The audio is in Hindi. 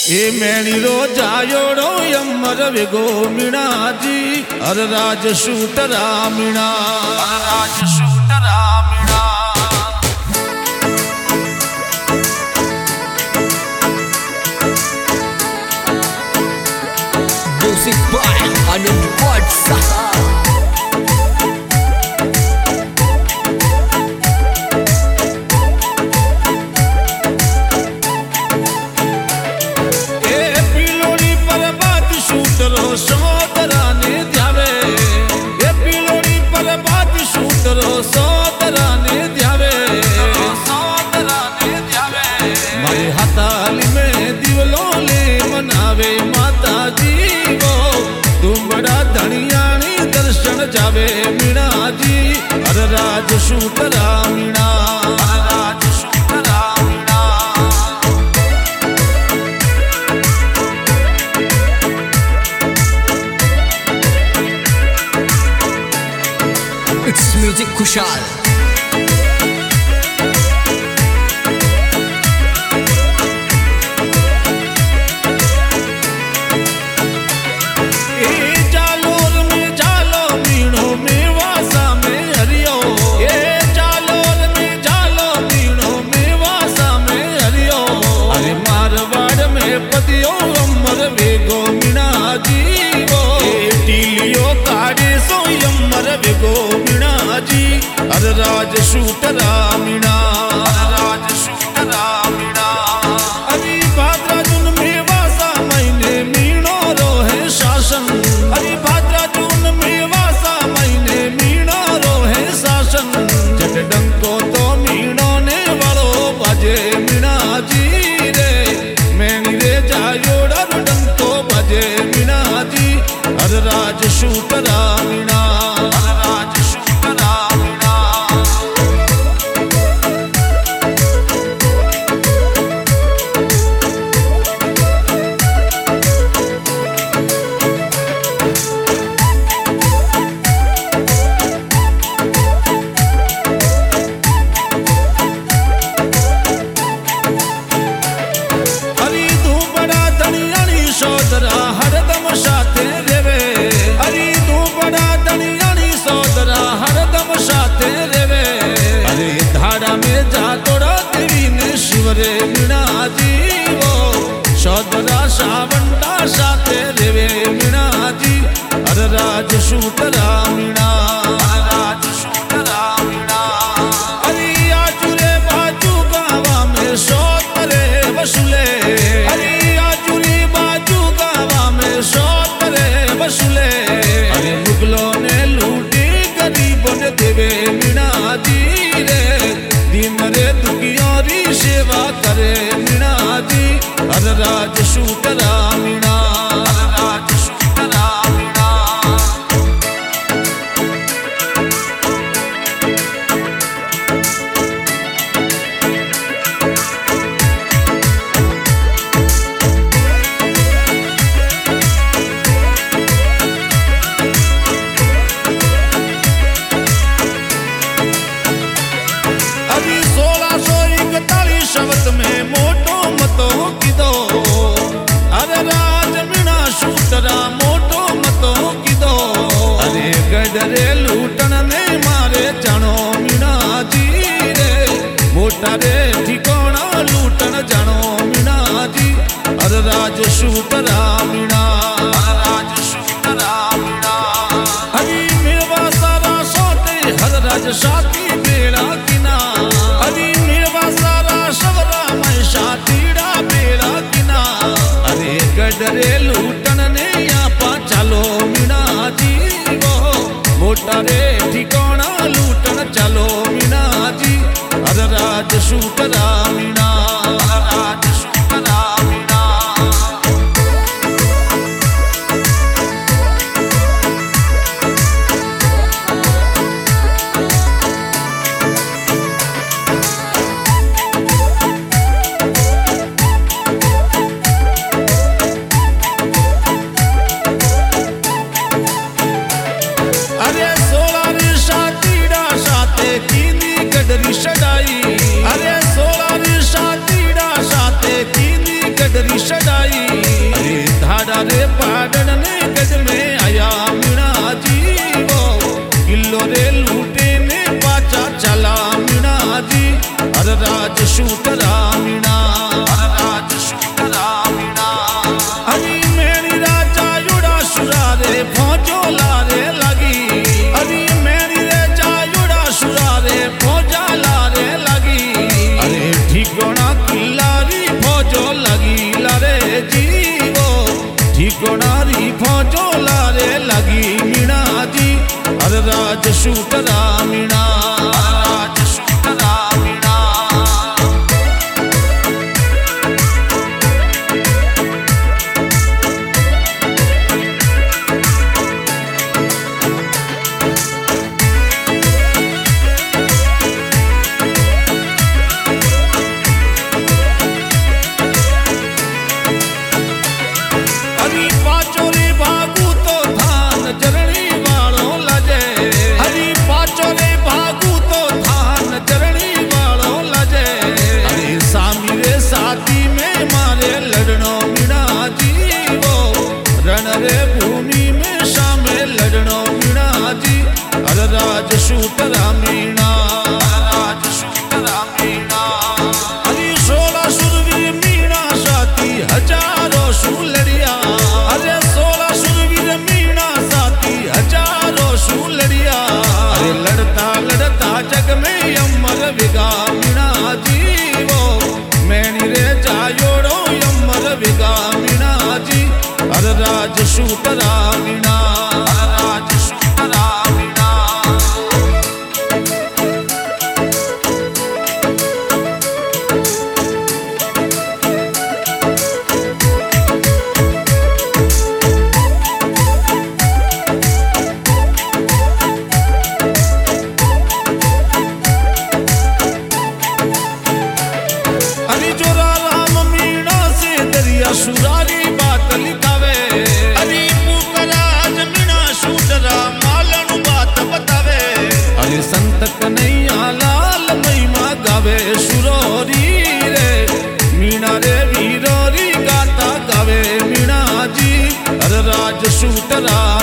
ए मैनी रो जायोड़ो यमर वेगो मीणाजी हर राज शूट रामीणा हर राज शूट रामीणा Music by Anand Watsa. जावे मीणा जी हर राज शूट रामीणा हर राज शूट रामीणा It's music Kushal. हर राज शूट रामीणा हर राज शूट रामीणा अरे भाद्रा जून में वासा महीने मीणो रोहे शासन अरे भाद्रा जून में वासा महीने मीणो रोहे शासन जट डंको तो मीणो ने वालो बाजे मीणा जी रे मैनी रे जायोड़ा डंको बाजे मीणा जी हर राज शूट रामीणा हर राज शूट रामीणा हरदम साथे रेवे अरे तू बड़ा दनियानी सोदरा हरदम साथे रेवे अरे धारा में जा तोड़ा तेरी ने शिवरे मीणा जी वो सोदरा सावंटा साथे रेवे मीणा जी हर राज शूट रामीणा हर राज शूट रामीणा अरे आजुरे बाजू गावा में सोतरे वसुले अरे वसुले अरे मुगलों ने लूटी गरीबों ने देवे मीणा जी रे दिन रे दुखियों री सेवा करे मीणा जी हर राज शूट रामीणा हर राज शूट रामीणा शब्द में मोटो मतो किदो अरे राज मीणा शूटरा मोटो मतो किदो अरे गडरे लूटन ने मारे जानो मीणा जी रे मोटा रे ठिकाना लूटन जानो मीणा जी हर राज शूट रामीणा हर राज शूट रामीणा हरी मेवा सारा सोते हर राज साथी बेड़ा किना हरी मेवा सारा शवरा महिषा तीड़ा बेड़ा किना अरे गडरे लूटन ने आपा चालो मीणा जी वो मोटा रे ठिकाना लूटन चालो मीणा जी हर राज शूट रामीणा हर राज शूट रामीणा अरे 16 राज शूटरा मीणा राज शूटरा मीणा हरी मेरी राजा युड़ा सुरारे फौजो लारे लगी हरी मेरी राजा युड़ा सुरारे फौजा लारे लगी अरे ठिकोना किल्लारी फौजो लगी लारे जीवो ठिकोनारी फौजो लारे लगी मीणा जी अरे राज शूटरा मीणा राज शूटरा मीणा हरी पाचो रे भागू तो धान जरणी वालो लजे हरी पाचो रे भागू तो धान जरणी वालो लजे अरे सामी रे साथी में मारे लड़नो मीणा जीवो रण रे भूमि में शामे लड़नो मीणा जी अरे राज शूटरा मीणा राज शूटरा मीणा हरी 16 सुरवीर मीणा साथी हजारों सुलड़िया अरे 16 सुरवीर मीणा साथी हजारों सुलड़िया अरे लड़ता लड़ता जग में अमर विगा मीणा जीवो मैनी रे जायोड़ो अमर विगा मीणा जी अरे राज शूटरा मीणा राज शूटरा मीणा हरी जोरा राम मीणा से दरिया सुरारी बात लिखावे हरी पुकराज मीणा शूटरा मालन बात बतावे हरी संत कन्हैया लाल महिमा गावे सुरोरी रे मीणा रे वीरोरी गाता गावे मीणा जी अरे राज शूटरा